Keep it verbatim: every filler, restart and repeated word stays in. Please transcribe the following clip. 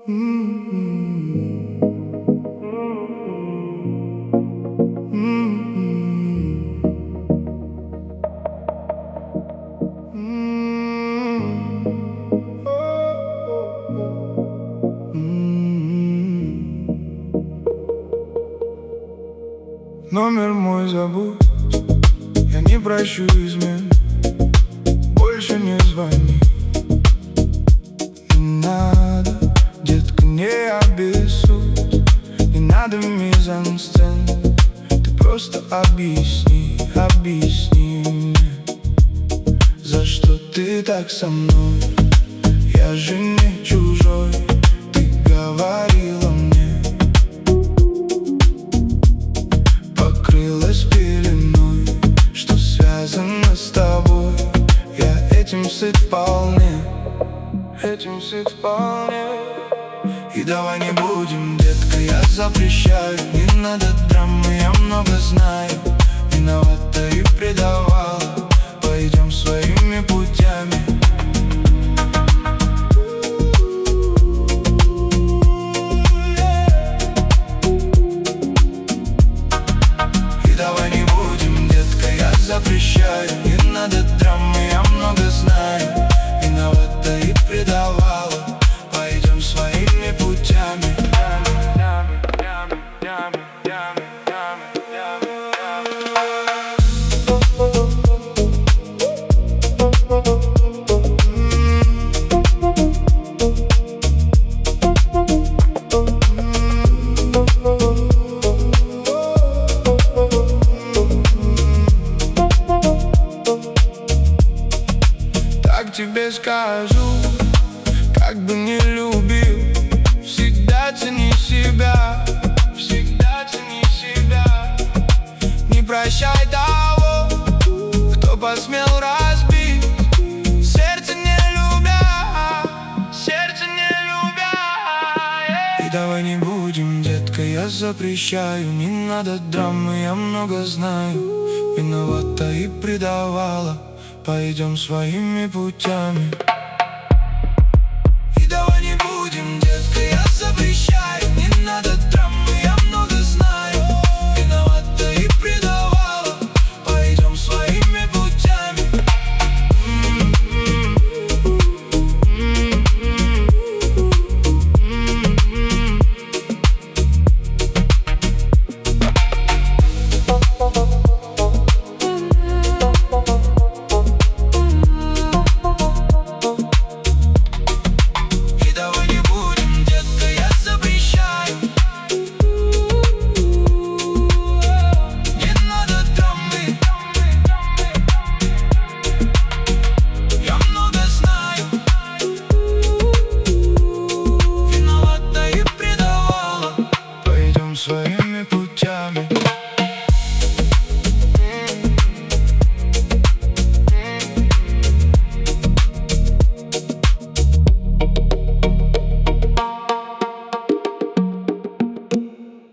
Номер мой забудь, я не прощу измен. Больше не звони, не надо, детка, не обессудь. Не надо мизансцен, ты просто объясни, объясни мне, за что ты так со мной. Я же не чужой, ты говорила мне. Покрылась пеленой, что связано с тобой. Я этим сыт вполне, этим сыт вполне. И давай не будем, детка, я запрещаю. Не надо драмы, я много знаю. Виновата и предавала, пойдем своими путями. И давай не будем, детка, я запрещаю. Не надо драмы, я много знаю. Виновата и предавала, пойдем своими путями. Так тебе скажу, как бы не любил, всегда цени себя, всегда цени себя. Не прощай того, кто посмел разбить сердце, не любя, сердце не любя. И давай не будем, детка, я запрещаю. Не надо драмы, я много знаю. Виновата и предавала, пойдем своими путями.